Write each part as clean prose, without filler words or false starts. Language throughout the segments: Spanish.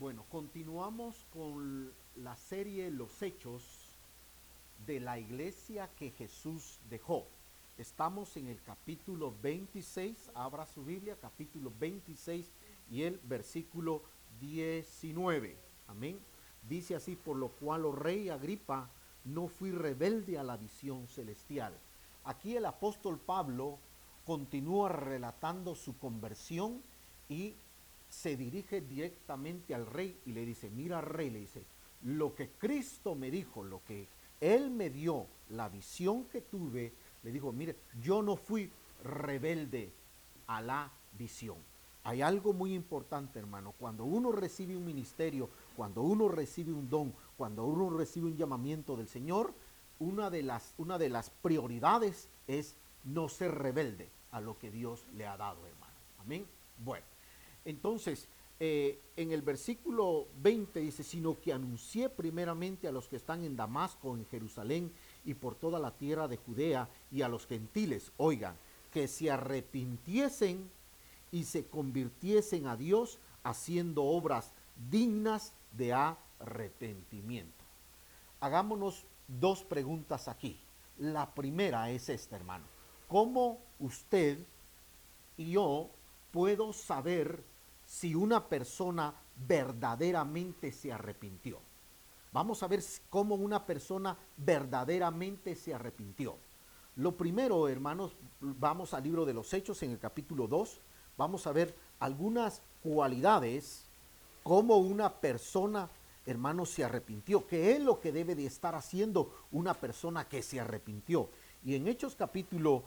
Bueno, continuamos con la serie Los Hechos de la iglesia que Jesús dejó. Estamos en el capítulo 26, abra su Biblia, capítulo 26 y el versículo 19. Amén. Dice así: por lo cual, oh rey Agripa, no fui rebelde a la visión celestial. Aquí el apóstol Pablo continúa relatando su conversión y se dirige directamente al rey y le dice: mira, rey, le dice, lo que Cristo me dijo, lo que Él me dio, la visión que tuve, le dijo: mire, yo no fui rebelde a la visión. Hay algo muy importante, hermano. Cuando uno recibe un ministerio, cuando uno recibe un don, cuando uno recibe un llamamiento del Señor, una de las prioridades es no ser rebelde a lo que Dios le ha dado, hermano. Amén. Bueno, entonces, en el versículo 20 dice: sino que anuncié primeramente a los que están en Damasco, en Jerusalén y por toda la tierra de Judea, y a los gentiles, oigan, que se arrepintiesen y se convirtiesen a Dios, haciendo obras dignas de arrepentimiento. Hagámonos dos preguntas aquí. La primera es esta, hermano: ¿cómo usted y yo puedo saber si una persona verdaderamente se arrepintió? Vamos a ver cómo una persona verdaderamente se arrepintió. Lo primero, hermanos, vamos al libro de los Hechos en el capítulo 2. Vamos a ver algunas cualidades, cómo una persona, hermanos, se arrepintió. ¿Qué es lo que debe de estar haciendo una persona que se arrepintió? Y en Hechos capítulo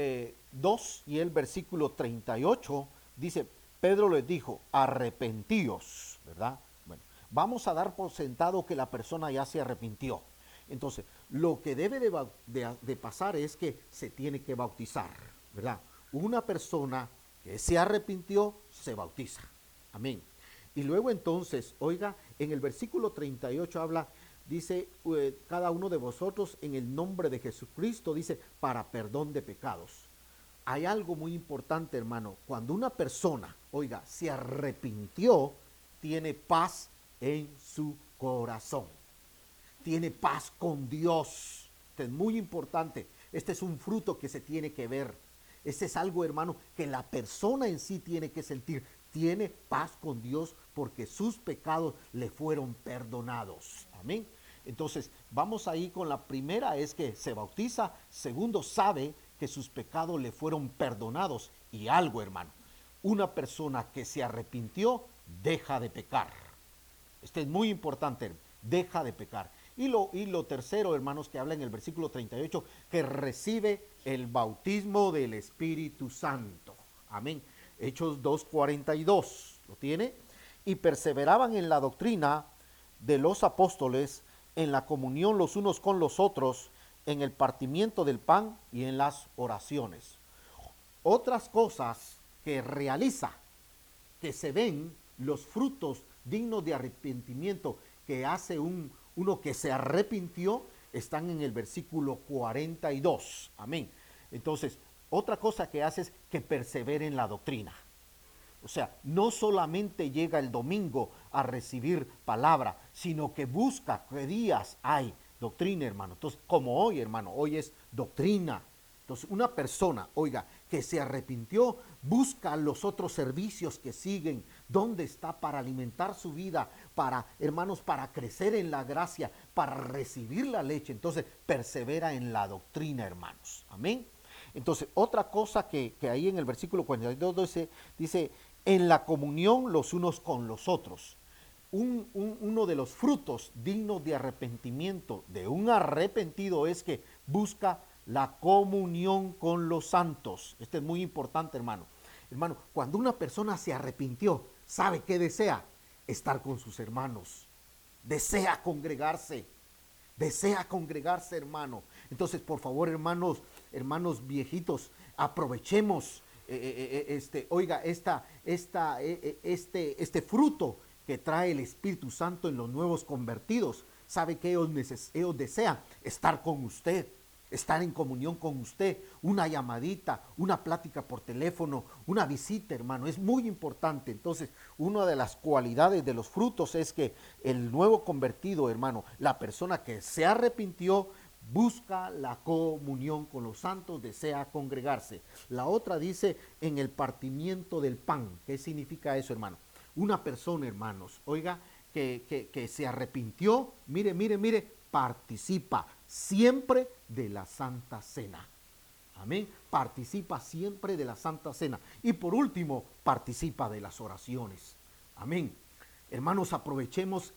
2 y el versículo 38 dice: Pedro les dijo: arrepentíos, ¿verdad? Bueno, vamos a dar por sentado que la persona ya se arrepintió. Entonces, lo que debe de pasar es que se tiene que bautizar, ¿verdad? Una persona que se arrepintió se bautiza. Amén. Y luego entonces, oiga, en el versículo 38 habla, dice, cada uno de vosotros en el nombre de Jesucristo, dice, para perdón de pecados. Hay algo muy importante, hermano. Cuando una persona, oiga, se arrepintió, tiene paz en su corazón. Tiene paz con Dios. Esto es muy importante. Este es un fruto que se tiene que ver. Este es algo, hermano, que la persona en sí tiene que sentir. Tiene paz con Dios porque sus pecados le fueron perdonados. Amén. Entonces, vamos ahí con la primera, es que se bautiza. Segundo, sabe que sus pecados le fueron perdonados. Y algo, hermano, una persona que se arrepintió deja de pecar. Esto es muy importante, deja de pecar. Y lo tercero, hermanos, que habla en el versículo 38, que recibe el bautismo del Espíritu Santo. Amén. Hechos 2:42, ¿lo tiene? Y perseveraban en la doctrina de los apóstoles, en la comunión los unos con los otros, en el partimiento del pan y en las oraciones. Otras cosas que realiza, que se ven los frutos dignos de arrepentimiento que hace uno que se arrepintió, están en el versículo 42. Amén. Entonces, otra cosa que hace es que persevere en la doctrina. O sea, no solamente llega el domingo a recibir palabra, sino que busca qué días hay doctrina, hermano. Entonces, como hoy, hermano, hoy es doctrina. Entonces, una persona, oiga, que se arrepintió, busca los otros servicios que siguen, dónde está para alimentar su vida, para, hermanos, para crecer en la gracia, para recibir la leche. Entonces, persevera en la doctrina, hermanos. Amén. Entonces, otra cosa que ahí en el versículo 42 dice, en la comunión los unos con los otros. Uno de los frutos dignos de arrepentimiento de un arrepentido es que busca la comunión con los santos. Esto es muy importante, hermano. Hermano, cuando una persona se arrepintió, ¿sabe qué desea? Estar con sus hermanos. Desea congregarse. Desea congregarse, hermano. Entonces, por favor, hermanos viejitos, aprovechemos oiga, este fruto que trae el Espíritu Santo en los nuevos convertidos. Sabe que ellos desean estar con usted. estar en comunión con usted, una llamadita, una plática por teléfono, una visita, hermano, es muy importante. Entonces, una de las cualidades de los frutos es que el nuevo convertido, hermano, la persona que se arrepintió, busca la comunión con los santos, desea congregarse. La otra dice en el partimiento del pan. ¿Qué significa eso, hermano? Una persona, hermanos, oiga, que se arrepintió, mire, participa siempre de la Santa Cena. Amén. Participa siempre de la Santa Cena. Y por último, participa de las oraciones. Amén. Hermanos, aprovechemos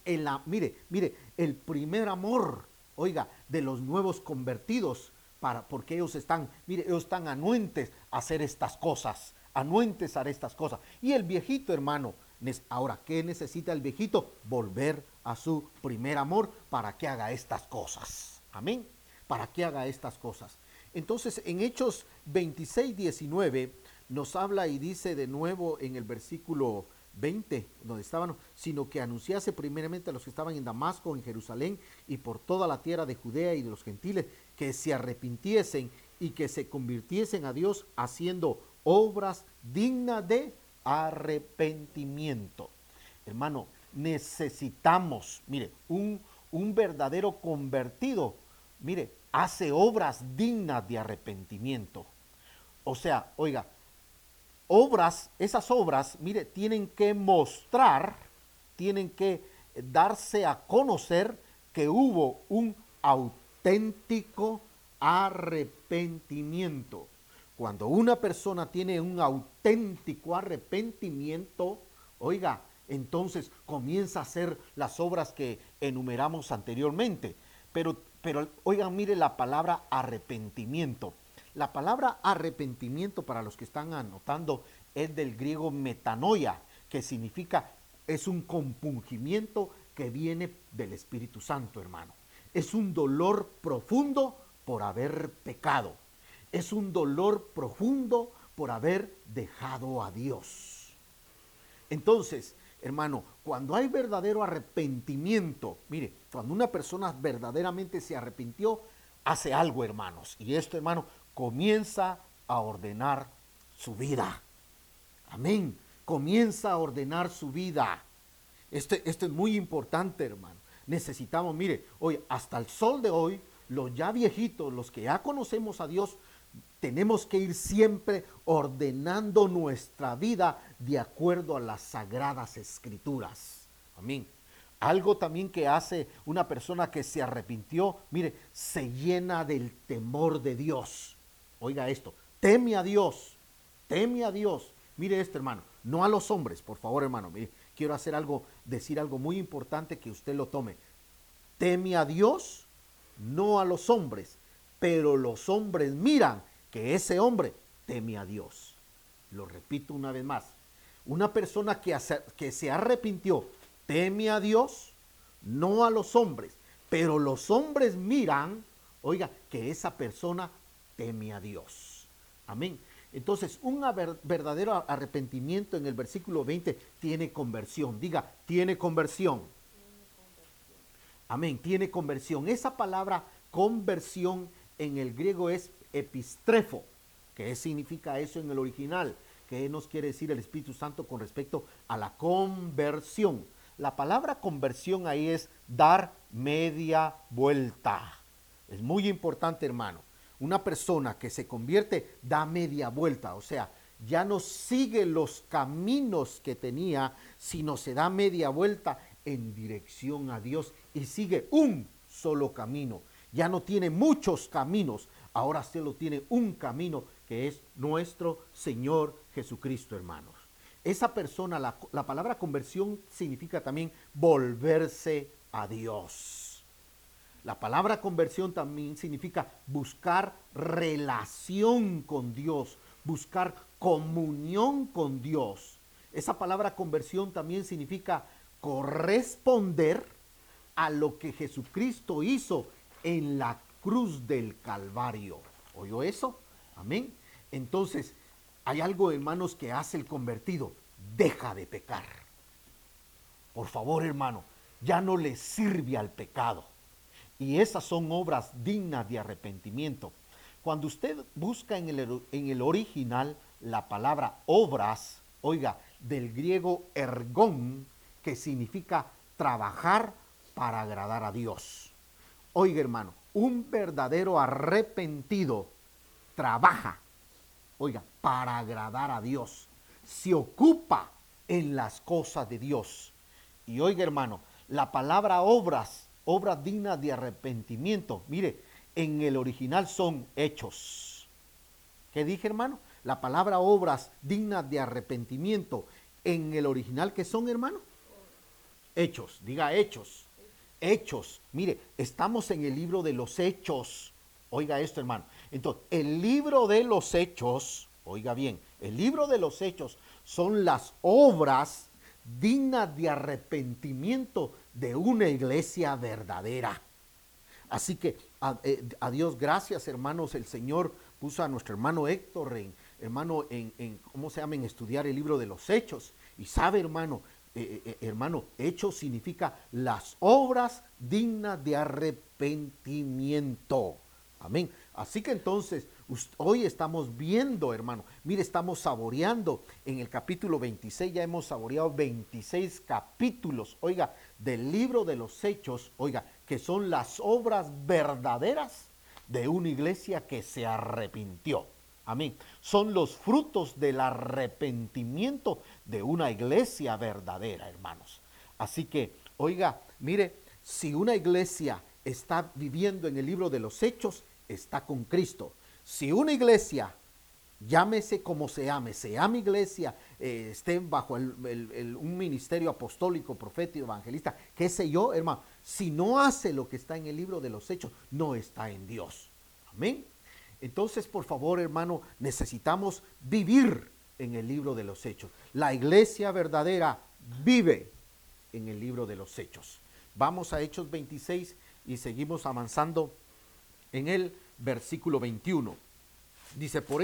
el primer amor, oiga, de los nuevos convertidos, porque ellos están anuentes a hacer estas cosas, anuentes a estas cosas. Y el viejito, hermano, ahora, ¿qué necesita el viejito? Volver a su primer amor para que haga estas cosas. Amén. Para que haga estas cosas. Entonces, en Hechos 26:19 nos habla y dice de nuevo en el versículo 20, donde estaban, sino que anunciase primeramente a los que estaban en Damasco, en Jerusalén y por toda la tierra de Judea y de los gentiles, que se arrepintiesen y que se convirtiesen a Dios haciendo obras dignas de arrepentimiento. Hermano, necesitamos, un verdadero convertido, hace obras dignas de arrepentimiento. O sea, oiga, esas obras, tienen que mostrar, tienen que darse a conocer que hubo un auténtico arrepentimiento. Cuando una persona tiene un auténtico arrepentimiento, oiga, entonces comienza a hacer las obras que enumeramos anteriormente. Pero oigan, mire la palabra arrepentimiento. La palabra arrepentimiento, para los que están anotando, es del griego metanoia, que significa, es un compungimiento que viene del Espíritu Santo, hermano. Es un dolor profundo por haber pecado. Es un dolor profundo por haber dejado a Dios. Entonces, hermano, cuando hay verdadero arrepentimiento, cuando una persona verdaderamente se arrepintió, hace algo, hermanos. Y esto, hermano, comienza a ordenar su vida. Amén. Comienza a ordenar su vida. Esto es muy importante, hermano. Necesitamos, hoy, hasta el sol de hoy, los ya viejitos, los que ya conocemos a Dios, tenemos que ir siempre ordenando nuestra vida de acuerdo a las sagradas escrituras. Amén. Algo también que hace una persona que se arrepintió, se llena del temor de Dios. Oiga esto, teme a Dios, teme a Dios. Mire esto, hermano, no a los hombres, por favor, hermano. Quiero decir algo muy importante que usted lo tome. Teme a Dios, no a los hombres, pero los hombres miran que ese hombre teme a Dios. Lo repito una vez más. Una persona que se arrepintió, teme a Dios, no a los hombres, pero los hombres miran, oiga, que esa persona teme a Dios. Amén. Entonces, un verdadero arrepentimiento en el versículo 20 tiene conversión. Diga, tiene conversión. Amén, tiene conversión. Esa palabra conversión en el griego es epistrefo. ¿Qué significa eso en el original? ¿Qué nos quiere decir el Espíritu Santo con respecto a la conversión? La palabra conversión ahí es dar media vuelta. Es muy importante, hermano. Una persona que se convierte da media vuelta, o sea, ya no sigue los caminos que tenía, sino se da media vuelta en dirección a Dios y sigue un solo camino. Ya no tiene muchos caminos, ahora solo tiene un camino que es nuestro Señor Jesucristo, hermanos. Esa persona, la palabra conversión significa también volverse a Dios. La palabra conversión también significa buscar relación con Dios, buscar comunión con Dios. Esa palabra conversión también significa corresponder a lo que Jesucristo hizo en la cruz del Calvario. ¿Oyó eso? Amén. Entonces, hay algo, hermanos, que hace el convertido. Deja de pecar. Por favor, hermano, ya no le sirve al pecado. Y esas son obras dignas de arrepentimiento. Cuando usted busca en el original la palabra obras, oiga, del griego ergón, que significa trabajar para agradar a Dios. Oiga, hermano, un verdadero arrepentido trabaja, oiga, para agradar a Dios. Se ocupa en las cosas de Dios. Y oiga, hermano, la palabra obras, obras dignas de arrepentimiento, mire, en el original son hechos. ¿Qué dije, hermano? La palabra obras dignas de arrepentimiento, en el original, ¿qué son, hermano? Hechos, diga hechos. Hechos, mire, estamos en el libro de los hechos. Oiga esto, hermano. Entonces, el libro de los hechos, oiga bien, el libro de los hechos son las obras dignas de arrepentimiento de una iglesia verdadera. Así que a Dios gracias, hermanos. El Señor puso a nuestro hermano Héctor ¿cómo se llama? En estudiar el libro de los hechos. Y sabe, hermano, hechos significa las obras dignas de arrepentimiento. Amén. Así que entonces, hoy estamos viendo, hermano, mire, estamos saboreando en el capítulo 26, ya hemos saboreado 26 capítulos, oiga, del libro de los hechos, oiga, que son las obras verdaderas de una iglesia que se arrepintió. Amén. Son los frutos del arrepentimiento de una iglesia verdadera, hermanos. Así que, oiga, mire, si una iglesia está viviendo en el libro de los hechos, está con Cristo. Si una iglesia, llámese como se llame iglesia, esté bajo un ministerio apostólico, profético, evangelista, qué sé yo, hermano, si no hace lo que está en el libro de los hechos, no está en Dios. Amén. Entonces, por favor, hermano, necesitamos vivir en el libro de los hechos. La iglesia verdadera vive en el libro de los hechos. Vamos a Hechos 26 y seguimos avanzando en el versículo 21. Dice, por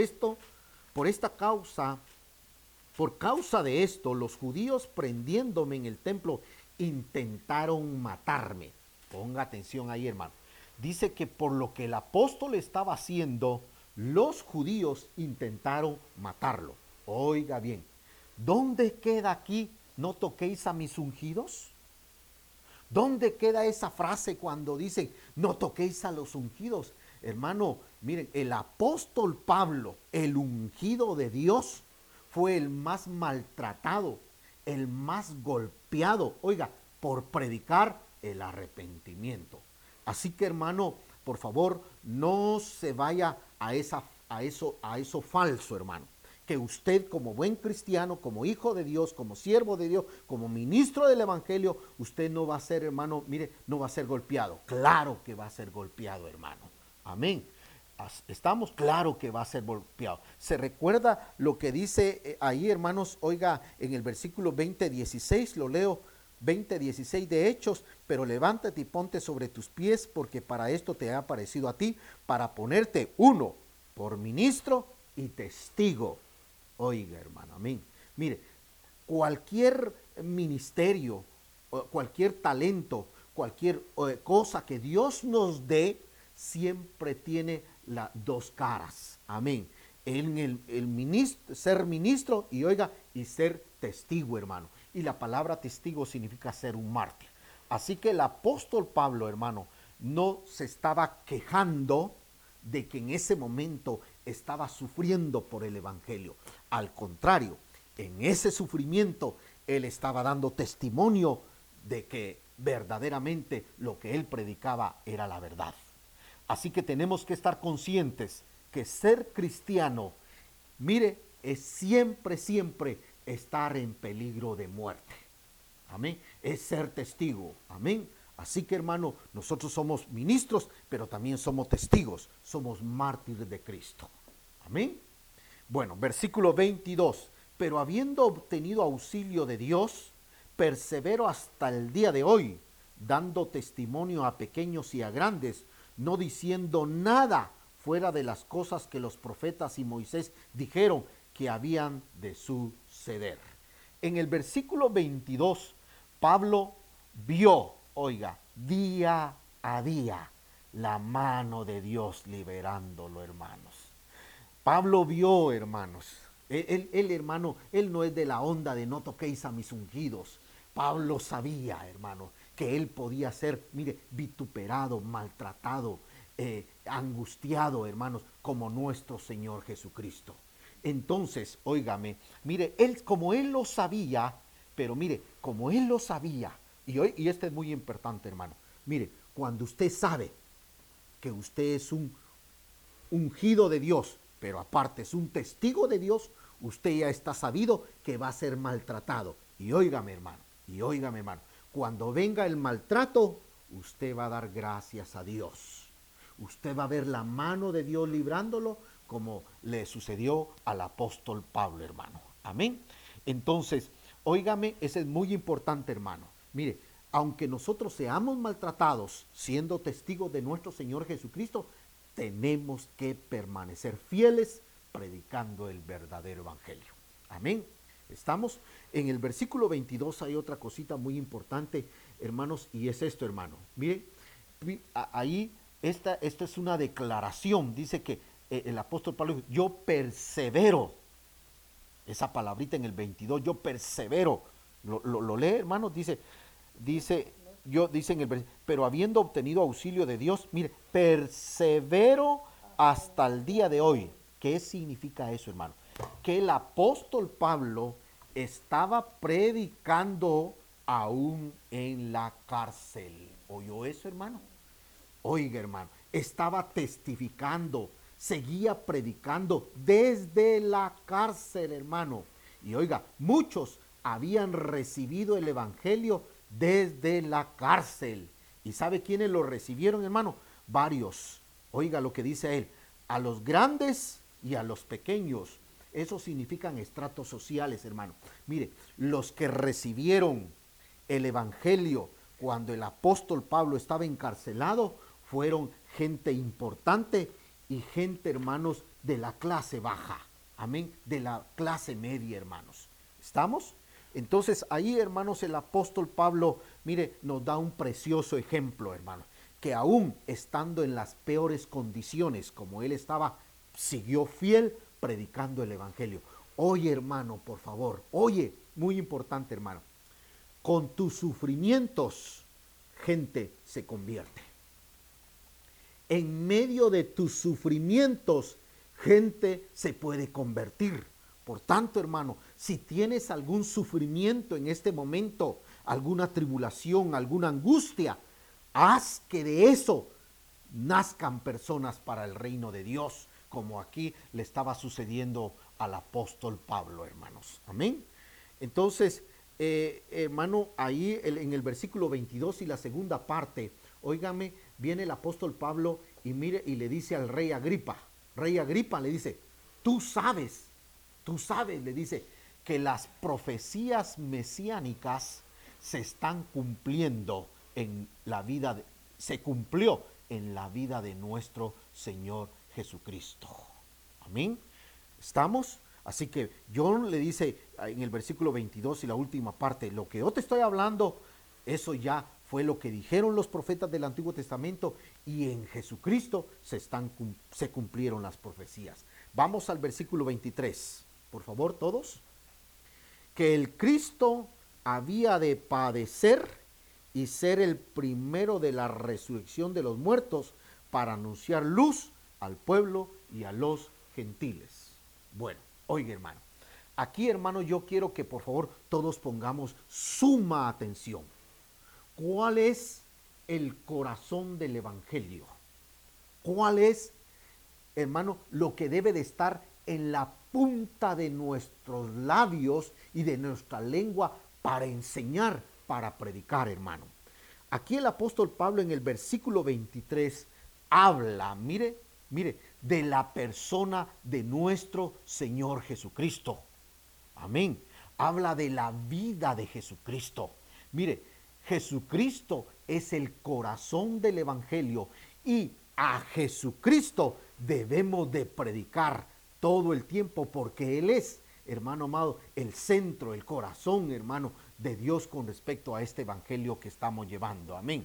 causa de esto, los judíos prendiéndome en el templo intentaron matarme. Ponga atención ahí, hermano. Dice que por lo que el apóstol estaba haciendo, los judíos intentaron matarlo. Oiga bien, ¿dónde queda aquí, no toquéis a mis ungidos? ¿Dónde queda esa frase cuando dicen, no toquéis a los ungidos? Hermano, miren, el apóstol Pablo, el ungido de Dios, fue el más maltratado, el más golpeado, oiga, por predicar el arrepentimiento. Así que, hermano, por favor, no se vaya a eso falso, hermano. Que usted, como buen cristiano, como hijo de Dios, como siervo de Dios, como ministro del evangelio, usted no va a ser, hermano, mire, no va a ser golpeado. Claro que va a ser golpeado, hermano. Amén. Estamos claro que va a ser golpeado. Se recuerda lo que dice ahí, hermanos, oiga, en el versículo 20:16, lo leo, 20:16 de Hechos, pero levántate y ponte sobre tus pies, porque para esto te ha aparecido a ti, para ponerte uno por ministro y testigo. Oiga, hermano, amén. Mire, cualquier ministerio, cualquier talento, cualquier cosa que Dios nos dé, siempre tiene las dos caras. Amén. Ser ministro y oiga, y ser testigo, hermano. Y la palabra testigo significa ser un mártir. Así que el apóstol Pablo, hermano, no se estaba quejando de que en ese momento estaba sufriendo por el evangelio. Al contrario, en ese sufrimiento él estaba dando testimonio de que verdaderamente lo que él predicaba era la verdad. Así que tenemos que estar conscientes que ser cristiano, mire, es siempre estar en peligro de muerte. Amén. Es ser testigo. Amén. Así que, hermano, nosotros somos ministros, pero también somos testigos. Somos mártires de Cristo. Amén. Bueno, versículo 22. Pero habiendo obtenido auxilio de Dios, persevero hasta el día de hoy, dando testimonio a pequeños y a grandes, no diciendo nada fuera de las cosas que los profetas y Moisés dijeron que habían de suceder. En el versículo 22, Pablo vio, oiga, día había la mano de Dios liberándolo, hermanos. Pablo vio, hermanos. Hermano, él no es de la onda de no toquéis a mis ungidos. Pablo sabía, hermano, que él podía ser, mire, vituperado, maltratado, angustiado, hermanos, como nuestro Señor Jesucristo. Entonces, óigame, mire, él, como él lo sabía, pero mire, como él lo sabía, y este es muy importante, hermano, mire, cuando usted sabe que usted es un ungido de Dios, pero aparte es un testigo de Dios, usted ya está sabido que va a ser maltratado. Y óigame, hermano, cuando venga el maltrato, usted va a dar gracias a Dios. Usted va a ver la mano de Dios librándolo, como le sucedió al apóstol Pablo, hermano. Amén. Entonces, óigame, ese es muy importante, hermano. Mire, aunque nosotros seamos maltratados siendo testigos de nuestro Señor Jesucristo, tenemos que permanecer fieles predicando el verdadero evangelio. Amén. Estamos en el versículo 22, hay otra cosita muy importante, hermanos, y es esto, hermano. Miren, ahí esta es una declaración, dice que el apóstol Pablo dijo, yo persevero, esa palabrita en el 22, yo persevero, lo lee, hermanos, dice en el versículo, pero habiendo obtenido auxilio de Dios, mire, persevero hasta el día de hoy. ¿Qué significa eso, hermano? Que el apóstol Pablo estaba predicando aún en la cárcel. ¿Oyó eso, hermano? Oiga, hermano, estaba testificando, seguía predicando desde la cárcel, hermano. Y oiga, muchos habían recibido el evangelio desde la cárcel. ¿Y sabe quiénes lo recibieron, hermano? Varios. Oiga lo que dice él, a los grandes y a los pequeños. Eso significan estratos sociales, hermano. Mire, los que recibieron el evangelio cuando el apóstol Pablo estaba encarcelado fueron gente importante y gente, hermanos, de la clase baja. Amén, de la clase media, hermanos. ¿Estamos? Entonces ahí, hermanos, el apóstol Pablo, mire, nos da un precioso ejemplo, hermano, que aún estando en las peores condiciones como él estaba, siguió fiel predicando el evangelio. Oye, hermano, por favor, oye, muy importante, hermano, con tus sufrimientos, gente se convierte. En medio de tus sufrimientos, gente se puede convertir. Por tanto, hermano, si tienes algún sufrimiento en este momento, alguna tribulación, alguna angustia, haz que de eso nazcan personas para el reino de Dios, como aquí le estaba sucediendo al apóstol Pablo, hermanos. Amén. Entonces, hermano, ahí en el versículo 22 y la segunda parte, óigame, viene el apóstol Pablo y mire y le dice al rey Agripa le dice, tú sabes, le dice, que las profecías mesiánicas se están cumpliendo en la vida, se cumplió en la vida de nuestro Señor Jesucristo. Amén. ¿Estamos? Así que John le dice en el versículo 22 y la última parte, lo que yo te estoy hablando, eso ya fue lo que dijeron los profetas del Antiguo Testamento y en Jesucristo se cumplieron las profecías. Vamos al versículo 23, por favor, todos. Que el Cristo había de padecer y ser el primero de la resurrección de los muertos para anunciar luz al pueblo y a los gentiles. Bueno, oiga, hermano, aquí, hermano, yo quiero que por favor todos pongamos suma atención. ¿Cuál es el corazón del evangelio? ¿Cuál es, hermano, lo que debe de estar en la punta de nuestros labios y de nuestra lengua para enseñar, para predicar, hermano? Aquí el apóstol Pablo en el versículo 23 habla, mire, de la persona de nuestro Señor Jesucristo. Amén. Habla de la vida de Jesucristo. Mire, Jesucristo es el corazón del evangelio y a Jesucristo debemos de predicar todo el tiempo porque Él es, hermano amado, el centro, el corazón, hermano, de Dios con respecto a este evangelio que estamos llevando. Amén.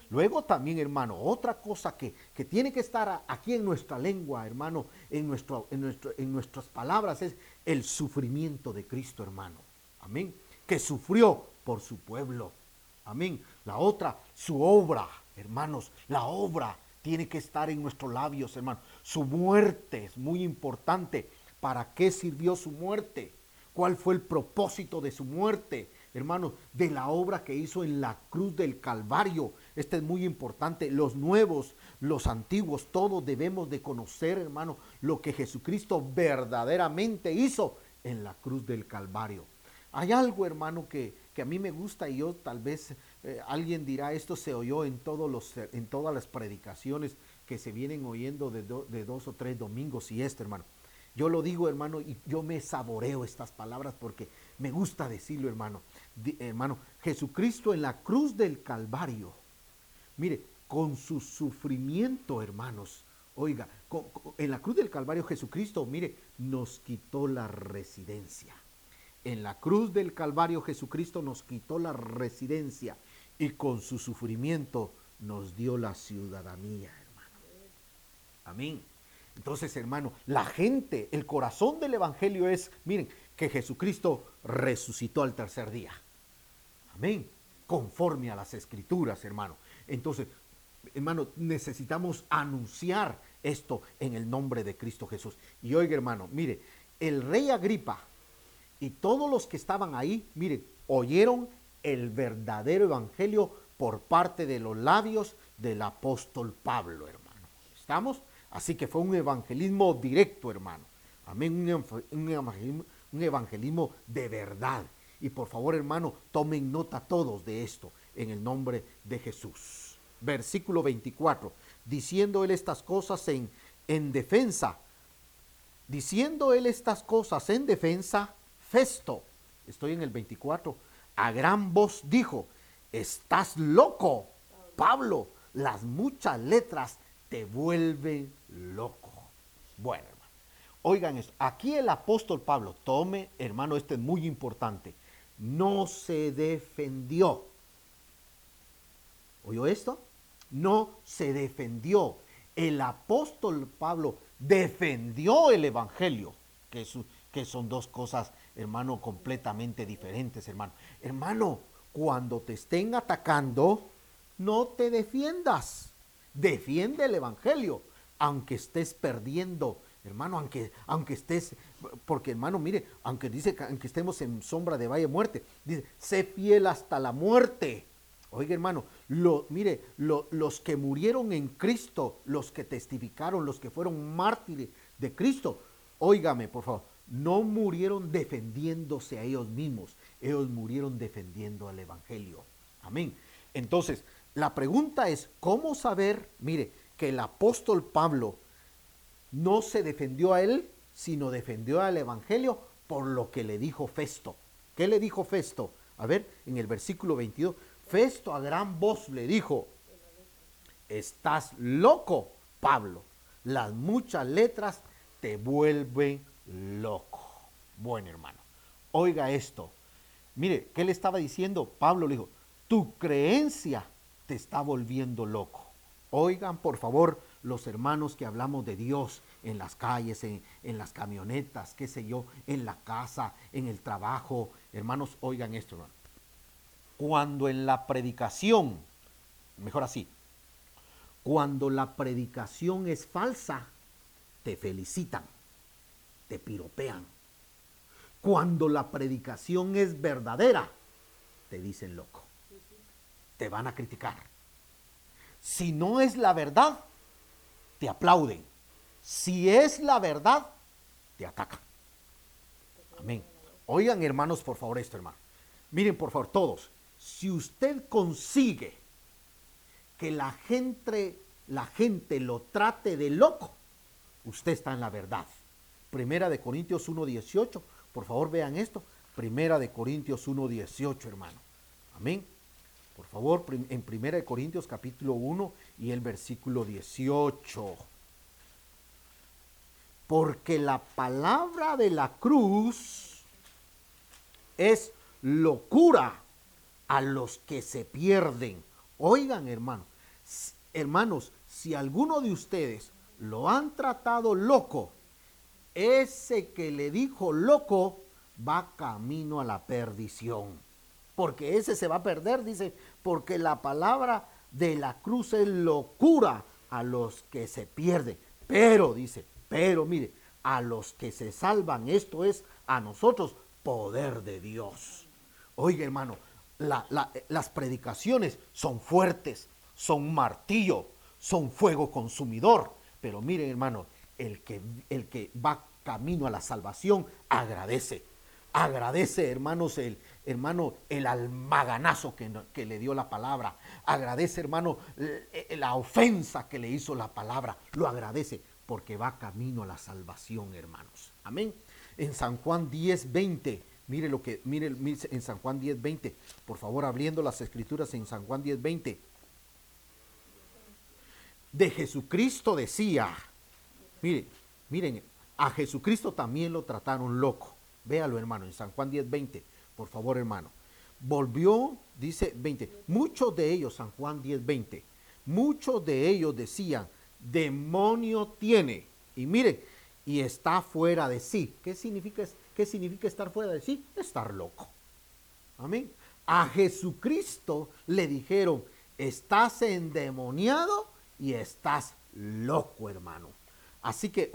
Luego también, hermano, otra cosa que tiene que estar aquí en nuestra lengua, hermano, en nuestras palabras, es el sufrimiento de Cristo, hermano. Amén. Que sufrió por su pueblo. Amén. La otra, su obra, hermanos, la obra tiene que estar en nuestros labios, hermano. Su muerte es muy importante. ¿Para qué sirvió su muerte? ¿Cuál fue el propósito de su muerte? Hermanos, de la obra que hizo en la cruz del Calvario. Este es muy importante. Los nuevos, los antiguos, todos debemos de conocer, hermano, lo que Jesucristo verdaderamente hizo en la cruz del Calvario. Hay algo, hermano, que a mí me gusta y yo tal vez alguien dirá, esto se oyó en todas las predicaciones que se vienen oyendo de 2 o 3 domingos y hermano. Yo lo digo, hermano, y yo me saboreo estas palabras porque me gusta decirlo, hermano. Hermano, Jesucristo en la cruz del Calvario, mire, con su sufrimiento, hermanos, oiga, en la cruz del Calvario Jesucristo, mire, nos quitó la residencia. En la cruz del Calvario Jesucristo nos quitó la residencia y con su sufrimiento nos dio la ciudadanía, hermano. Amén. Entonces, hermano, la gente, el corazón del evangelio es, miren, que Jesucristo resucitó al tercer día. Amén. Conforme a las escrituras, hermano. Entonces, hermano, necesitamos anunciar esto en el nombre de Cristo Jesús. Y oiga, hermano, mire, el rey Agripa y todos los que estaban ahí, miren, oyeron el verdadero evangelio por parte de los labios del apóstol Pablo, hermano. ¿Estamos? Así que fue un evangelismo directo, hermano. Amén, un evangelismo de verdad. Y por favor, hermano, tomen nota todos de esto en el nombre de Jesús. Versículo 24. Diciendo él estas cosas en defensa. Diciendo él estas cosas en defensa, Festo, estoy en el 24, a gran voz dijo, estás loco, Pablo, las muchas letras te vuelven loco. Bueno, hermano, oigan esto, aquí el apóstol Pablo, tome, hermano, esto es muy importante, no se defendió. ¿Oyó esto? No se defendió. El apóstol Pablo defendió el evangelio, que son dos cosas, hermano, completamente diferentes, hermano. Hermano, cuando te estén atacando, no te defiendas. Defiende el evangelio, aunque estés perdiendo, hermano, aunque estés, porque hermano, mire, aunque dice que aunque estemos en sombra de valle de muerte, dice, sé fiel hasta la muerte. Oiga, hermano, los que murieron en Cristo, los que testificaron, los que fueron mártires de Cristo, óigame, por favor, no murieron defendiéndose a ellos mismos, ellos murieron defendiendo al evangelio. Amén. Entonces, la pregunta es, ¿cómo saber, mire, que el apóstol Pablo no se defendió a él, sino defendió al evangelio por lo que le dijo Festo? ¿Qué le dijo Festo? A ver, en el versículo 22, Festo a gran voz le dijo, estás loco, Pablo, las muchas letras te vuelven loco. Bueno, hermano, oiga esto. Mire, ¿qué le estaba diciendo? Pablo le dijo, tu creencia te está volviendo loco. Oigan, por favor, los hermanos que hablamos de Dios en las calles, en las camionetas, qué sé yo, en la casa, en el trabajo. Hermanos, oigan esto, hermano. Cuando en la predicación, mejor así, cuando la predicación es falsa, te felicitan, te piropean. Cuando la predicación es verdadera, te dicen loco, te van a criticar. Si no es la verdad, te aplauden. Si es la verdad, te atacan. Amén. Oigan, hermanos, por favor esto, hermano. Miren, por favor, todos. Si usted consigue que la gente lo trate de loco, usted está en la verdad. Primera de Corintios 1:18, por favor vean esto. Primera de Corintios 1:18, hermano. Amén. Por favor, en Primera de Corintios capítulo 1 y el versículo 18. Porque la palabra de la cruz es locura a los que se pierden. Oigan, hermano, Hermanos, si alguno de ustedes lo han tratado loco, ese que le dijo loco va camino a la perdición. Porque ese se va a perder, dice, porque la palabra de la cruz es locura a los que se pierden. Pero, dice, pero mire, a los que se salvan, esto es a nosotros, poder de Dios. Oiga, hermano, las predicaciones son fuertes, son martillo, son fuego consumidor. Pero miren, hermano, el que va camino a la salvación agradece. Agradece, hermanos, el almaganazo que le dio la palabra. Agradece, hermano, la ofensa que le hizo la palabra. Lo agradece porque va camino a la salvación, hermanos. Amén. En San Juan 10:20, mire en San Juan 10:20, por favor, abriendo las escrituras en San Juan 10:20. De Jesucristo decía, miren, a Jesucristo también lo trataron loco. Véalo, hermano, en San Juan 10:20, por favor, hermano. Volvió, dice 20, muchos de ellos, San Juan 10:20, muchos de ellos decían, demonio tiene. Y miren, y está fuera de sí. ¿Qué significa estar fuera de sí? Estar loco. Amén. A Jesucristo le dijeron, estás endemoniado y estás loco, hermano. Así que,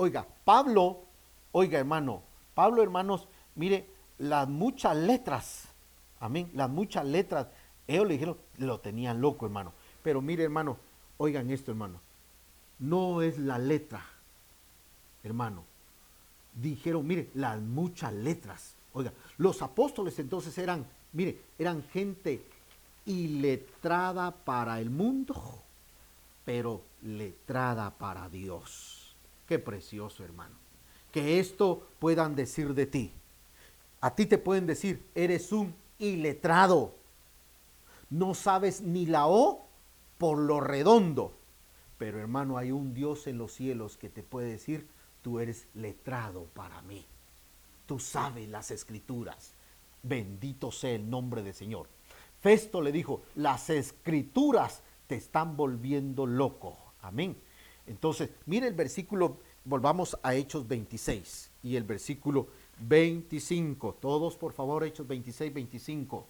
Pablo, hermanos, mire, las muchas letras, amén, las muchas letras, ellos le dijeron, lo tenían loco, hermano. Pero mire, hermano, oigan esto, hermano, no es la letra, hermano. Dijeron, mire, las muchas letras. Oiga, los apóstoles entonces eran gente iletrada para el mundo, pero letrada para Dios. Qué precioso, hermano. Que esto puedan decir de ti. A ti te pueden decir, eres un iletrado. No sabes ni la O por lo redondo. Pero, hermano, hay un Dios en los cielos que te puede decir, tú eres letrado para mí. Tú sabes las escrituras. Bendito sea el nombre del Señor. Festo le dijo, las escrituras te están volviendo loco. Amén. Entonces, mire el versículo, volvamos a Hechos 26 y el versículo 25. Todos, por favor, Hechos 26, 25.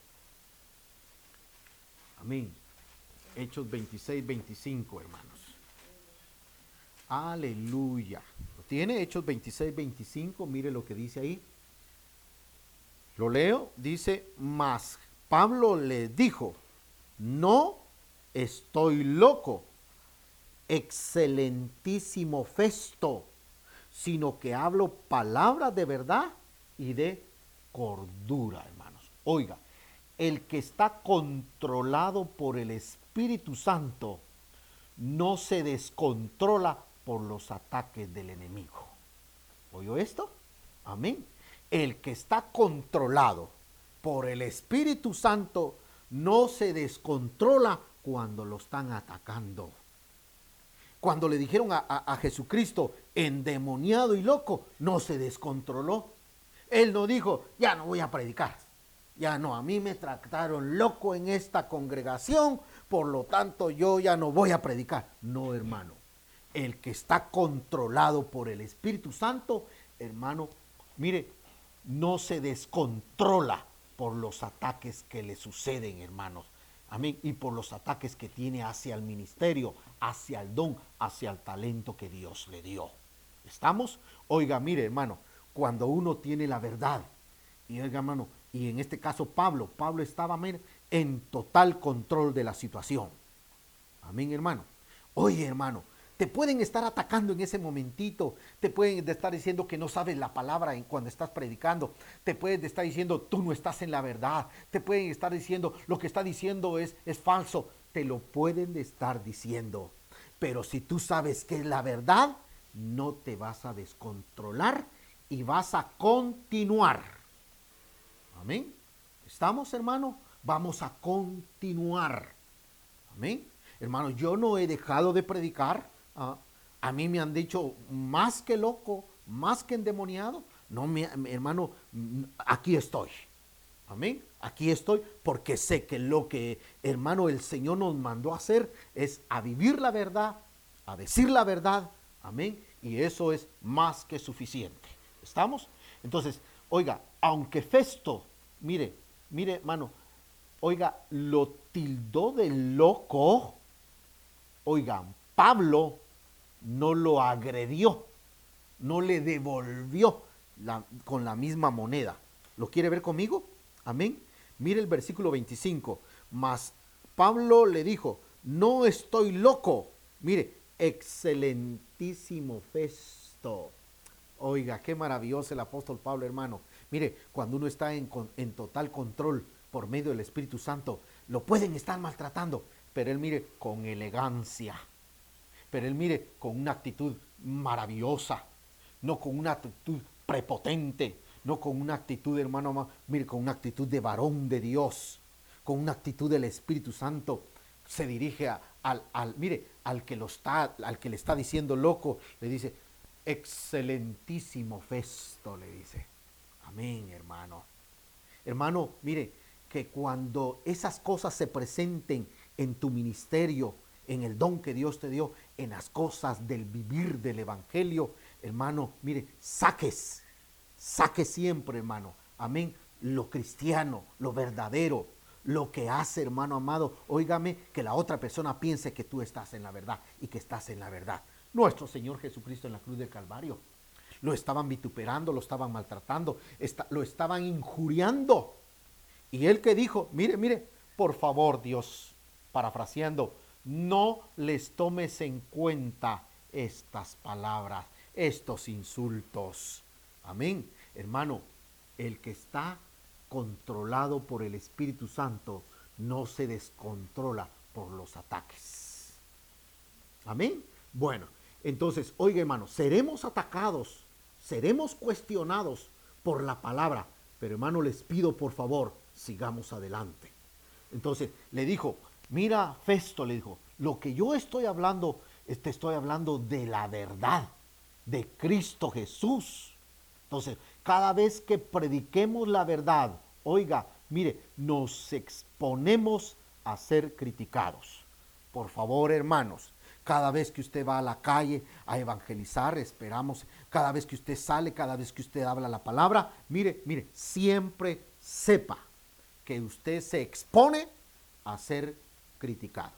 Amén. Hechos 26, 25, hermanos. Aleluya. ¿Lo tiene? Hechos 26, 25. Mire lo que dice ahí. Lo leo. Dice, mas Pablo le dijo, no estoy loco, excelentísimo Festo, sino que hablo palabras de verdad y de cordura, hermanos. Oiga, el que está controlado por el Espíritu Santo no se descontrola por los ataques del enemigo. ¿Oyó esto? Amén. El que está controlado por el Espíritu Santo no se descontrola cuando lo están atacando. Cuando le dijeron a Jesucristo endemoniado y loco, no se descontroló. Él no dijo, ya no voy a predicar. Ya no, a mí me trataron loco en esta congregación, por lo tanto yo ya no voy a predicar. No, hermano. El que está controlado por el Espíritu Santo, hermano, mire, no se descontrola por los ataques que le suceden, hermanos. Amén. Y por los ataques que tiene hacia el ministerio, hacia el don, hacia el talento que Dios le dio. ¿Estamos? Oiga, mire, hermano, cuando uno tiene la verdad, y oiga, hermano, y en este caso Pablo estaba en total control de la situación. Amén, hermano. Oye, hermano, te pueden estar atacando en ese momentito, te pueden estar diciendo que no sabes la palabra cuando estás predicando, te pueden estar diciendo tú no estás en la verdad, te pueden estar diciendo lo que está diciendo es falso, te lo pueden estar diciendo, pero si tú sabes que es la verdad, no te vas a descontrolar y vas a continuar. Amén. ¿Estamos, hermano? Vamos a continuar. Amén. Hermano, yo no he dejado de predicar. A mí me han dicho más que loco, más que endemoniado. No, hermano, aquí estoy. Amén. Aquí estoy porque sé que lo que, hermano, el Señor nos mandó a hacer es a vivir la verdad, a decir la verdad. Amén. Y eso es más que suficiente. ¿Estamos? Entonces, oiga, aunque Festo, mire, hermano, oiga, lo tildó de loco, oiga, Pablo no lo agredió, no le devolvió con la misma moneda. ¿Lo quiere ver conmigo? Amén. Mire el versículo 25. Mas Pablo le dijo, no estoy loco. Mire, excelentísimo Festo. Oiga, qué maravilloso el apóstol Pablo, hermano. Mire, cuando uno está en total control por medio del Espíritu Santo, lo pueden estar maltratando, pero él mire con elegancia, pero él mire con una actitud maravillosa, no con una actitud prepotente, no con una actitud, hermano, mire, con una actitud de varón de Dios, con una actitud del Espíritu Santo. Se dirige mire, al que le está diciendo loco, le dice, excelentísimo Festo, le dice. Amén, hermano. Hermano, mire, que cuando esas cosas se presenten en tu ministerio, en el don que Dios te dio, en las cosas del vivir del evangelio, hermano, mire, saque siempre, hermano, amén, lo cristiano, lo verdadero, lo que hace, hermano amado, óigame, que la otra persona piense que tú estás en la verdad y que estás en la verdad. Nuestro Señor Jesucristo en la cruz del Calvario, lo estaban vituperando, lo estaban maltratando, lo estaban injuriando. Y él que dijo, mire, por favor, Dios, parafraseando, no les tomes en cuenta estas palabras, estos insultos. Amén. Hermano, el que está controlado por el Espíritu Santo no se descontrola por los ataques. Amén. Bueno, entonces, oiga, hermano, seremos atacados, seremos cuestionados por la palabra, pero hermano, les pido por favor, sigamos adelante. Entonces le dijo, mira Festo, le dijo, lo que yo estoy hablando, te estoy hablando de la verdad, de Cristo Jesús. Entonces, cada vez que prediquemos la verdad, oiga, mire, nos exponemos a ser criticados. Por favor, hermanos, cada vez que usted va a la calle a evangelizar, esperamos, cada vez que usted sale, cada vez que usted habla la palabra, mire, siempre sepa que usted se expone a ser criticado.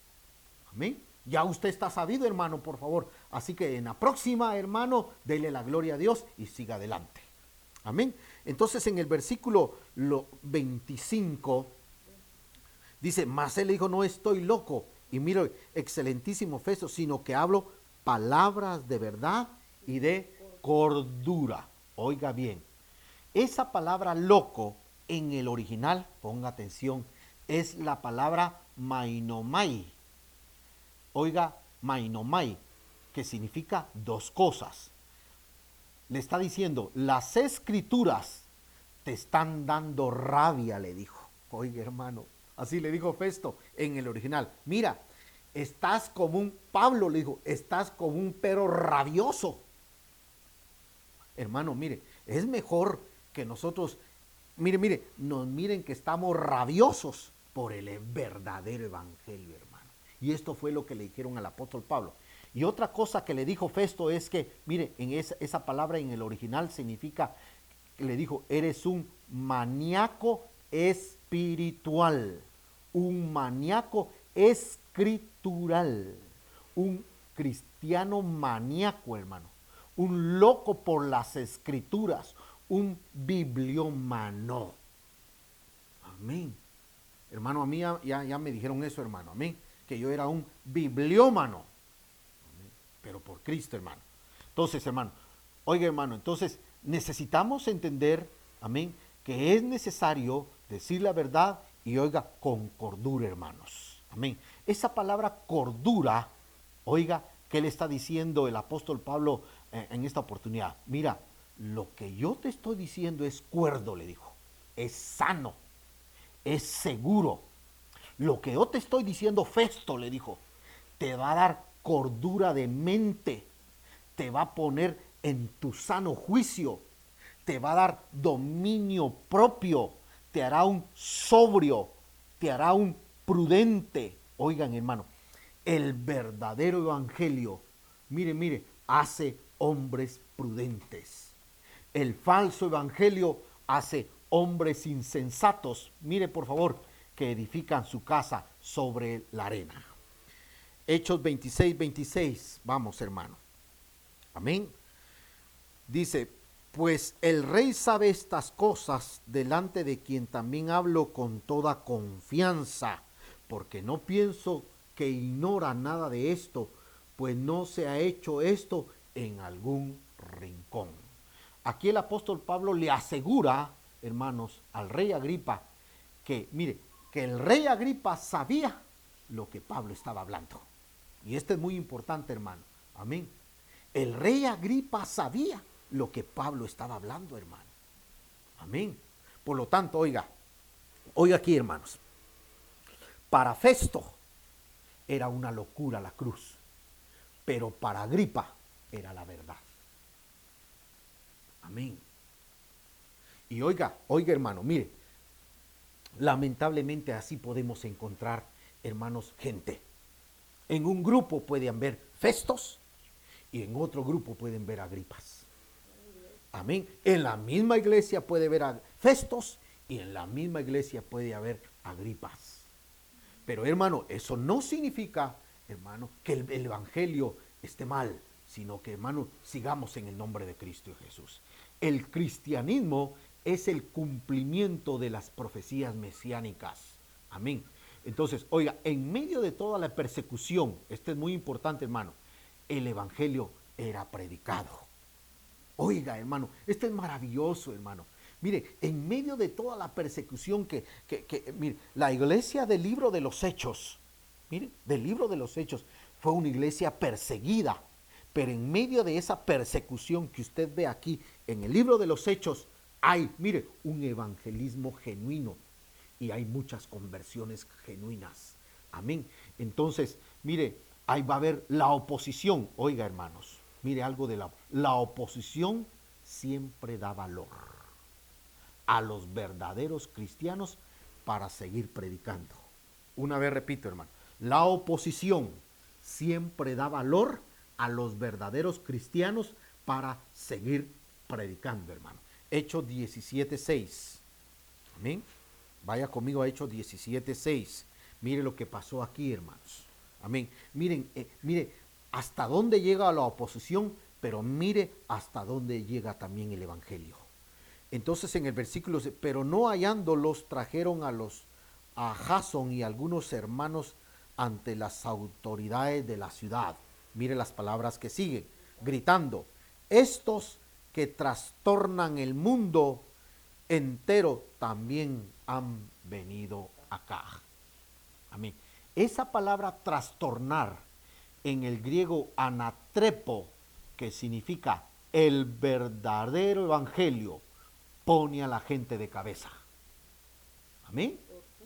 Amén. Ya usted está sabido, hermano, por favor. Así que en la próxima, hermano, dele la gloria a Dios y siga adelante. Amén. Entonces en el versículo 25 dice, mas él le dijo, no estoy loco. Y mira, excelentísimo Festo, sino que hablo palabras de verdad y de cordura. Oiga bien, esa palabra loco en el original, ponga atención, es la palabra mainomai. Oiga, mainomai, que significa dos cosas. Le está diciendo, las escrituras te están dando rabia, le dijo. Oiga, hermano, así le dijo Festo en el original. Mira, estás como Pablo le dijo, estás como un perro rabioso. Hermano, mire, es mejor que nosotros, nos miren que estamos rabiosos por el verdadero evangelio, hermano. Y esto fue lo que le dijeron al apóstol Pablo. Y otra cosa que le dijo Festo es que, mire, en esa palabra en el original significa, le dijo, eres un maníaco espiritual, un maníaco escritural, un cristiano maníaco, hermano, un loco por las escrituras, un bibliómano. Amén. Hermano, a mí ya me dijeron eso, hermano, amén, que yo era un bibliómano, amén, pero por Cristo, hermano. Entonces, hermano, oiga, hermano, entonces necesitamos entender, amén, que es necesario decir la verdad y oiga, con cordura, hermanos. Amén. Esa palabra cordura, oiga, ¿qué le está diciendo el apóstol Pablo en esta oportunidad? Mira, lo que yo te estoy diciendo es cuerdo, le dijo. Es sano, es seguro. Lo que yo te estoy diciendo, Festo, le dijo, te va a dar cordura de mente, te va a poner en tu sano juicio, te va a dar dominio propio, te hará un sobrio, te hará un prudente. Oigan, hermano, el verdadero evangelio, mire, hace hombres prudentes. El falso evangelio hace hombres insensatos. Mire, por favor, que edifican su casa sobre la arena. Hechos 26:26. Vamos, hermano. Amén. Dice, pues el rey sabe estas cosas, delante de quien también hablo con toda confianza, porque no pienso que ignora nada de esto, pues no se ha hecho esto en algún rincón. Aquí el apóstol Pablo le asegura, hermanos, al rey Agripa, que mire, que el rey Agripa sabía lo que Pablo estaba hablando. Y esto es muy importante, hermano. Amén. El rey Agripa sabía lo que Pablo estaba hablando, hermano. Amén. Por lo tanto, oiga aquí, hermanos. Para Festo era una locura la cruz, pero para Agripa era la verdad. Amén. Y oiga, hermano, mire, lamentablemente así podemos encontrar, hermanos, gente. En un grupo pueden haber Festos y en otro grupo pueden ver Agripas. Amén. En la misma iglesia puede haber Festos y en la misma iglesia puede haber Agripas. Pero, hermano, eso no significa, hermano, que el evangelio esté mal, sino que, hermano, sigamos en el nombre de Cristo Jesús. El cristianismo es el cumplimiento de las profecías mesiánicas. Amén. Entonces, oiga, en medio de toda la persecución, esto es muy importante, hermano, el evangelio era predicado. Oiga, hermano, esto es maravilloso, hermano. Mire, en medio de toda la persecución mire, la iglesia del libro de los Hechos, mire, del libro de los Hechos, fue una iglesia perseguida, pero en medio de esa persecución que usted ve aquí en el libro de los Hechos, hay, mire, un evangelismo genuino y hay muchas conversiones genuinas. Amén. Entonces, mire, ahí va a haber la oposición. Oiga, hermanos, mire algo de la oposición siempre da valor a los verdaderos cristianos para seguir predicando. Una vez repito, hermano, la oposición siempre da valor a los verdaderos cristianos para seguir predicando, hermano. Hechos 17:6. Amén. Vaya conmigo a Hechos 17:6. Mire lo que pasó aquí, hermanos. Amén. Miren, mire hasta dónde llega la oposición, pero mire hasta dónde llega también el evangelio. Entonces en el versículo, pero no hallándolos, trajeron a Jasón y algunos hermanos ante las autoridades de la ciudad. Mire las palabras que siguen, gritando, estos que trastornan el mundo entero también han venido acá. Amén. Esa palabra trastornar en el griego anatrepo, que significa el verdadero evangelio, pone a la gente de cabeza. Amén.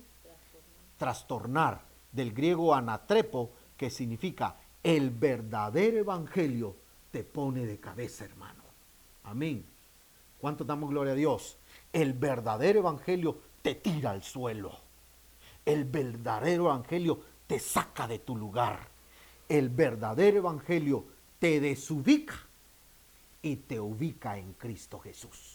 Trastornar, del griego anatrepo, que significa el verdadero evangelio, te pone de cabeza, hermano. Amén. ¿Cuánto damos gloria a Dios? El verdadero evangelio te tira al suelo. El verdadero evangelio te saca de tu lugar. El verdadero evangelio te desubica y te ubica en Cristo Jesús.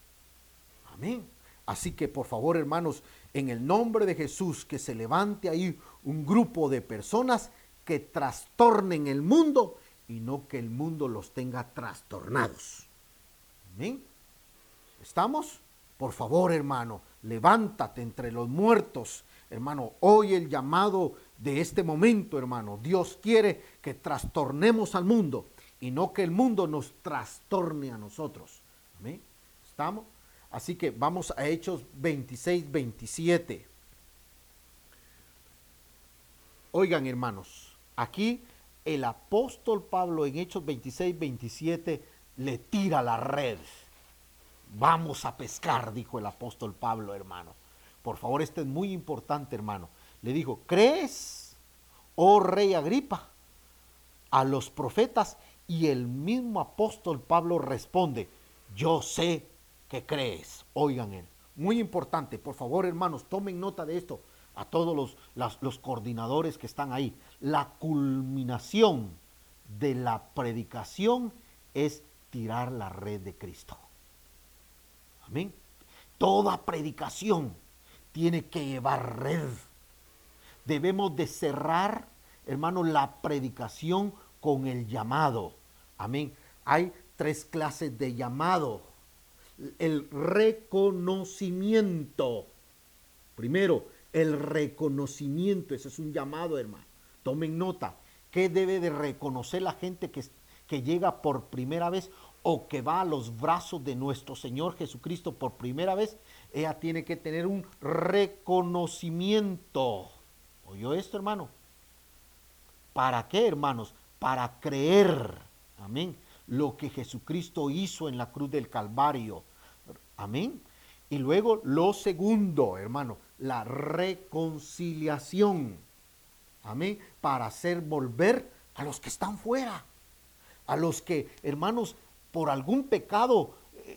Amén. Así que por favor, hermanos, en el nombre de Jesús, que se levante ahí un grupo de personas que trastornen el mundo y no que el mundo los tenga trastornados. Amén. ¿Estamos? Por favor, hermano, levántate entre los muertos. Hermano, oye el llamado de este momento, hermano. Dios quiere que trastornemos al mundo y no que el mundo nos trastorne a nosotros. ¿Amén? ¿Estamos? Así que vamos a Hechos 26:27. Oigan, hermanos, aquí el apóstol Pablo en Hechos 26:27 le tira la red. Vamos a pescar, dijo el apóstol Pablo, hermano. Por favor, esto es muy importante, hermano. Le dijo, ¿crees, oh rey Agripa, a los profetas? Y el mismo apóstol Pablo responde, yo sé que crees. Oigan, muy importante, por favor, hermanos, tomen nota de esto, a todos los coordinadores que están ahí. La culminación de la predicación es tirar la red de Cristo. Amén. Toda predicación tiene que llevar red. Debemos de cerrar, hermanos, la predicación con el llamado. Amén. Hay 3 clases de llamado. El reconocimiento. Primero, el reconocimiento. Ese es un llamado, hermano. Tomen nota. ¿Qué debe de reconocer la gente que llega por primera vez o que va a los brazos de nuestro Señor Jesucristo por primera vez? Ella tiene que tener un reconocimiento. ¿Oyó esto, hermano? ¿Para qué, hermanos? Para creer. Amén. Lo que Jesucristo hizo en la cruz del Calvario. Amén. Y luego lo segundo, hermano, la reconciliación. Amén. Para hacer volver a los que están fuera. A los que, hermanos, por algún pecado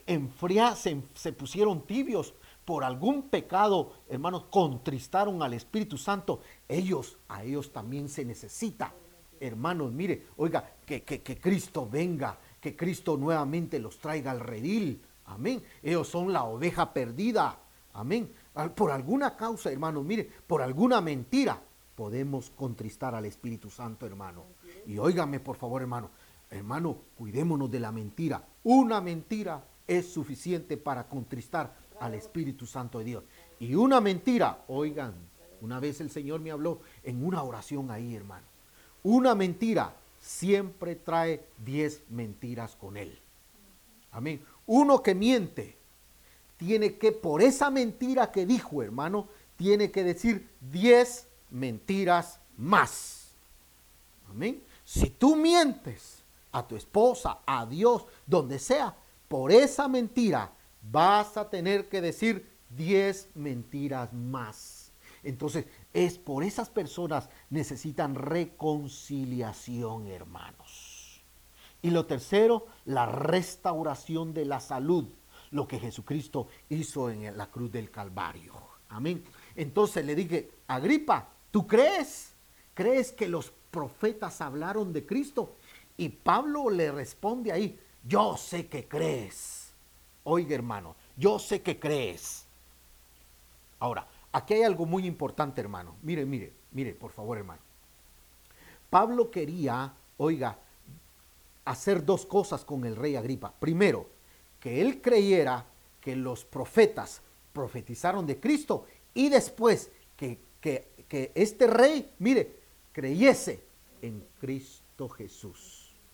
se pusieron tibios. Por algún pecado, hermanos, contristaron al Espíritu Santo. A ellos también se necesita. Hermanos, mire, oiga, que Cristo venga, que Cristo nuevamente los traiga al redil. Amén. Ellos son la oveja perdida. Amén. Por alguna causa, hermanos, mire, por alguna mentira, podemos contristar al Espíritu Santo, hermano. Y óigame, por favor, hermano. Hermano, cuidémonos de la mentira. Una mentira es suficiente para contristar al Espíritu Santo de Dios. Y una mentira, oigan, una vez el Señor me habló en una oración ahí, hermano. Una mentira siempre trae 10 mentiras con él. Amén. Uno que miente tiene que, por esa mentira que dijo, hermano, tiene que decir 10 mentiras más. Amén. Si tú mientes a tu esposa, a Dios, donde sea, por esa mentira vas a tener que decir 10 mentiras más. Entonces, es por esas personas necesitan reconciliación, hermanos. Y lo tercero, la restauración de la salud, lo que Jesucristo hizo en la cruz del Calvario. Amén. Entonces le dije, Agripa, ¿tú crees? ¿Crees que los profetas hablaron de Cristo? Y Pablo le responde ahí, yo sé que crees. Oiga, hermano, yo sé que crees. Ahora, aquí hay algo muy importante, hermano. Mire, por favor, hermano. Pablo quería, oiga, hacer 2 cosas con el rey Agripa. Primero, que él creyera que los profetas profetizaron de Cristo y después que este rey, mire, creyese en Cristo Jesús.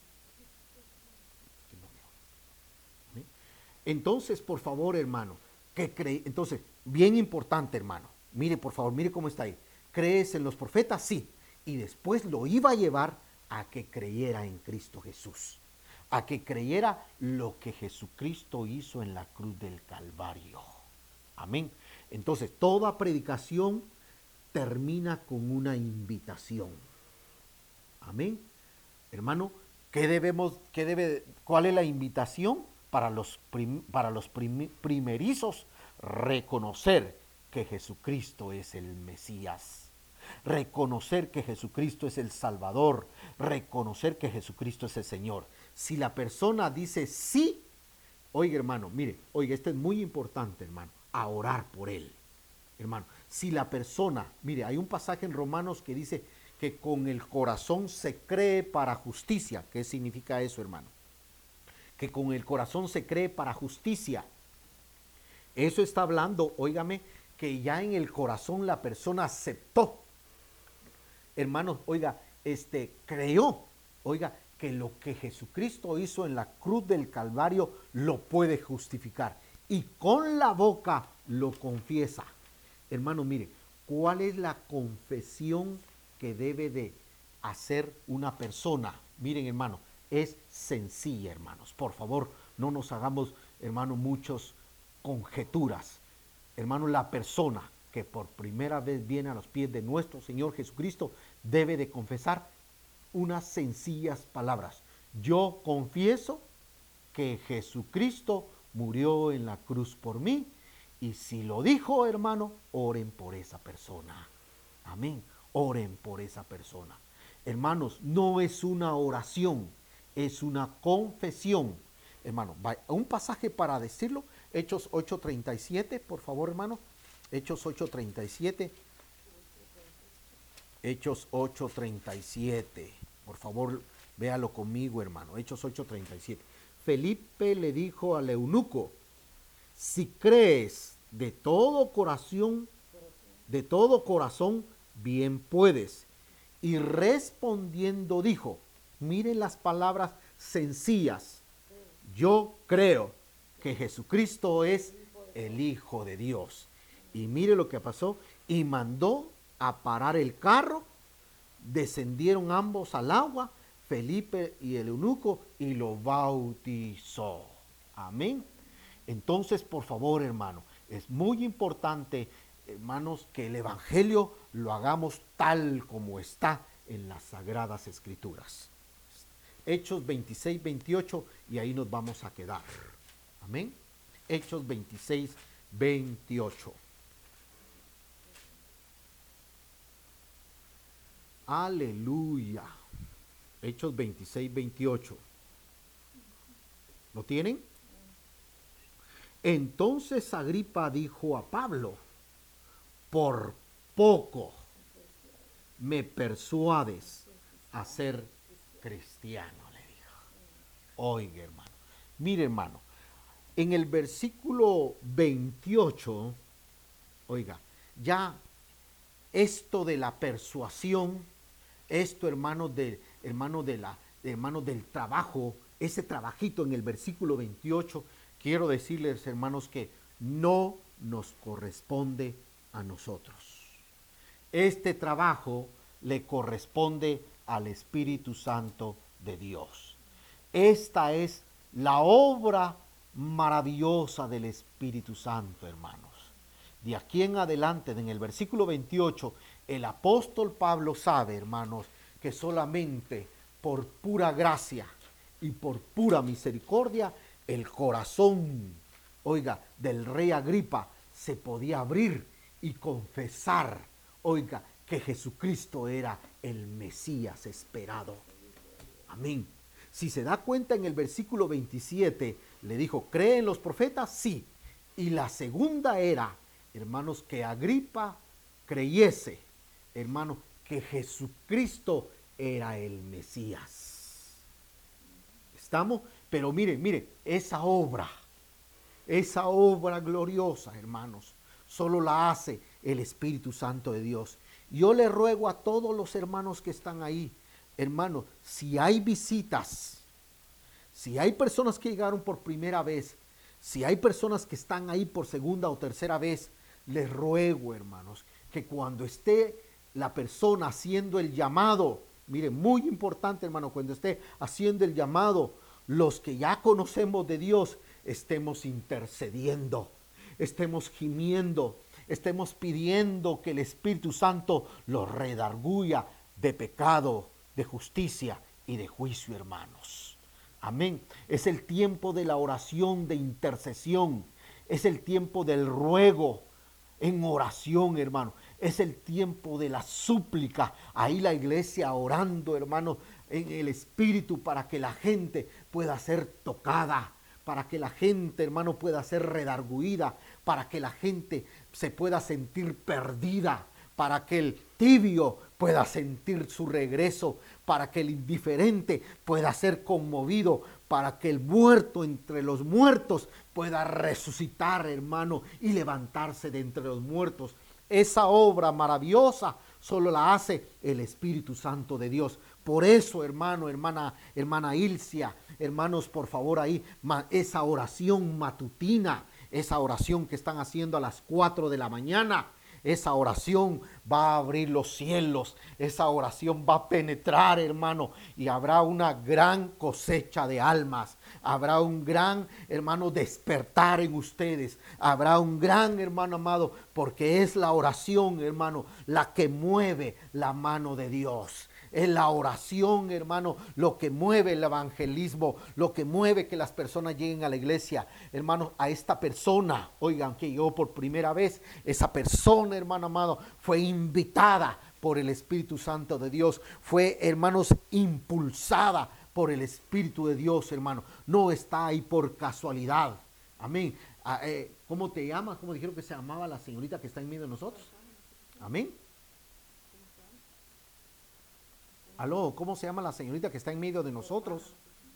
Entonces, por favor, hermano, entonces, bien importante, hermano, mire, por favor, mire cómo está ahí. ¿Crees en los profetas? Sí. Y después lo iba a llevar a que creyera en Cristo Jesús, a que creyera lo que Jesucristo hizo en la cruz del Calvario. Amén. Entonces, toda predicación termina con una invitación. Amén. Hermano, ¿cuál es la invitación? Para los primerizos, reconocer que Jesucristo es el Mesías, reconocer que Jesucristo es el Salvador, reconocer que Jesucristo es el Señor. Si la persona dice sí, oiga, hermano, mire, oiga, esto es muy importante, hermano, a orar por él, hermano. Si la persona, mire, hay un pasaje en Romanos que dice que con el corazón se cree para justicia. ¿Qué significa eso, hermano? Que con el corazón se cree para justicia. Eso está hablando, óigame, que ya en el corazón la persona aceptó. Hermanos, oiga, creyó, oiga, que lo que Jesucristo hizo en la cruz del Calvario lo puede justificar. Y con la boca lo confiesa. Hermano, mire, ¿cuál es la confesión que debe de hacer una persona? Miren, hermano, es sencilla, hermanos. Por favor, no nos hagamos, hermano, muchas conjeturas. Hermano, la persona que por primera vez viene a los pies de nuestro Señor Jesucristo debe de confesar unas sencillas palabras. Yo confieso que Jesucristo murió en la cruz por mí Y si lo dijo, hermano, oren por esa persona. Amén. Oren por esa persona. Hermanos, no es una oración, es una confesión. Hermano, un pasaje para decirlo, Hechos 8:37, por favor, hermano. Hechos 8:37. Hechos 8:37. Por favor, véalo conmigo, hermano. Hechos 8:37. Felipe le dijo al eunuco: si crees de todo corazón, bien puedes. Y respondiendo dijo, miren las palabras sencillas: yo creo que Jesucristo es el Hijo de Dios. Y mire lo que pasó. Y mandó a parar el carro. Descendieron ambos al agua, Felipe y el eunuco, y lo bautizó. Amén. Entonces, por favor, hermano, es muy importante, hermanos, que el evangelio lo hagamos tal como está en las Sagradas Escrituras. Hechos 26:28, y ahí nos vamos a quedar. Amén. Hechos 26:28. Aleluya. Hechos 26:28. ¿Lo tienen? Entonces Agripa dijo a Pablo: por poco me persuades a ser cristiano, le dijo. Oiga, hermano. Mire, hermano, en el versículo 28, oiga, ya esto de la persuasión, esto, hermano del trabajo, ese trabajito en el versículo 28, quiero decirles, hermanos, que no nos corresponde a nosotros. Este trabajo le corresponde al Espíritu Santo de Dios. Esta es la obra maravillosa del Espíritu Santo, hermanos. De aquí en adelante, en el versículo 28, el apóstol Pablo sabe, hermanos, que solamente por pura gracia y por pura misericordia, el corazón, oiga, del rey Agripa se podía abrir y confesar, oiga, que Jesucristo era el Mesías esperado. Amén. Si se da cuenta, en el versículo 27 le dijo: ¿cree en los profetas? Sí. Y la segunda era, hermanos, que Agripa creyese, hermano, que Jesucristo era el Mesías. ¿Estamos? Pero mire, esa obra gloriosa, hermanos, solo la hace el Espíritu Santo de Dios. Yo le ruego a todos los hermanos que están ahí, hermanos, si hay visitas, si hay personas que llegaron por primera vez, si hay personas que están ahí por segunda o tercera vez, les ruego, hermanos, que cuando esté la persona haciendo el llamado, mire, muy importante, hermano, cuando esté haciendo el llamado, los que ya conocemos de Dios, estemos intercediendo, estemos gimiendo, estemos pidiendo que el Espíritu Santo los redarguya de pecado, de justicia y de juicio, hermanos. Amén. Es el tiempo de la oración, de intercesión. Es el tiempo del ruego en oración, hermano. Es el tiempo de la súplica. Ahí la iglesia orando, hermano, en el Espíritu, para que la gente pueda ser tocada, para que la gente, hermano, pueda ser redarguida, para que la gente se pueda sentir perdida, para que el tibio pueda sentir su regreso, para que el indiferente pueda ser conmovido, para que el muerto entre los muertos pueda resucitar, hermano, y levantarse de entre los muertos. Esa obra maravillosa solo la hace el Espíritu Santo de Dios. Por eso, hermano, hermana Ilcia, hermanos, por favor, ahí, esa oración matutina, esa oración que están haciendo a las 4 de la mañana, esa oración va a abrir los cielos, esa oración va a penetrar, hermano, y habrá una gran cosecha de almas, habrá un gran, hermano, despertar en ustedes, habrá un gran, hermano amado, porque es la oración, hermano, la que mueve la mano de Dios. Es la oración, hermano, lo que mueve el evangelismo, lo que mueve que las personas lleguen a la iglesia. Hermano, a esta persona, oigan, que yo por primera vez, esa persona, hermano amado, fue invitada por el Espíritu Santo de Dios. Fue, hermanos, impulsada por el Espíritu de Dios, hermano. No está ahí por casualidad. Amén. ¿Cómo te llamas? ¿Cómo dijeron que se llamaba la señorita que está en medio de nosotros? Amén. Aló, ¿cómo se llama la señorita que está en medio de nosotros?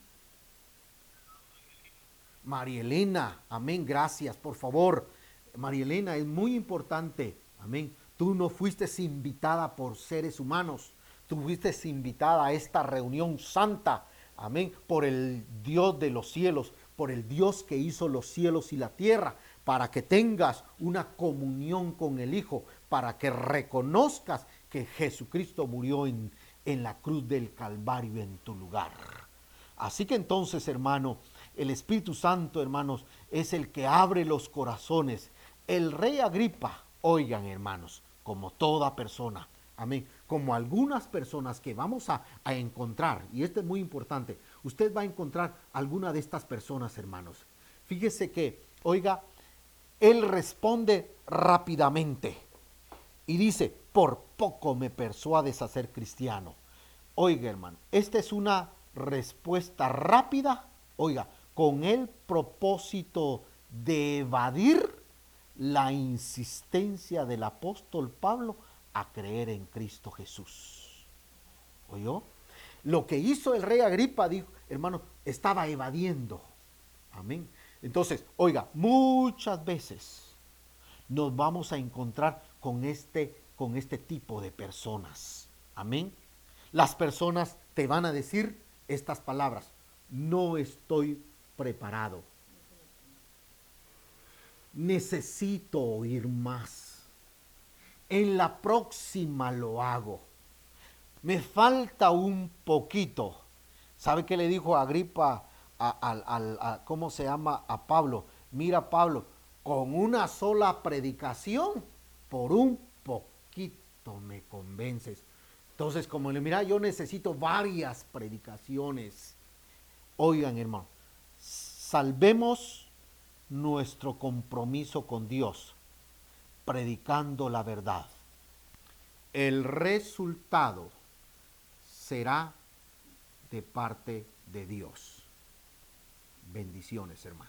Marielena, amén, gracias, por favor. Marielena, es muy importante, amén. Tú no fuiste invitada por seres humanos, tú fuiste invitada a esta reunión santa, amén, por el Dios de los cielos, por el Dios que hizo los cielos y la tierra, para que tengas una comunión con el Hijo, para que reconozcas que Jesucristo murió en la cruz del Calvario en tu lugar. Así que entonces, hermano, el Espíritu Santo, hermanos, es el que abre los corazones. El rey Agripa, oigan, hermanos, como toda persona, amén, como algunas personas que vamos a encontrar, y esto es muy importante, usted va a encontrar alguna de estas personas, hermanos. Fíjese que, oiga, él responde rápidamente y dice, por poco me persuades a ser cristiano. Oiga, hermano, esta es una respuesta rápida, oiga, con el propósito de evadir la insistencia del apóstol Pablo a creer en Cristo Jesús. ¿Oyó? Lo que hizo el rey Agripa, dijo, hermano, estaba evadiendo. Amén. Entonces, oiga, muchas veces nos vamos a encontrar con este tipo de personas. Amén. Las personas te van a decir estas palabras: no estoy preparado, necesito oír más, en la próxima lo hago, me falta un poquito. ¿Sabe qué le dijo Agripa cómo se llama? A Pablo. Mira, Pablo, con una sola predicación, por un poquito me convences. Entonces, como le mira, yo necesito varias predicaciones. Oigan, hermano, salvemos nuestro compromiso con Dios, predicando la verdad. El resultado será de parte de Dios. Bendiciones, hermano.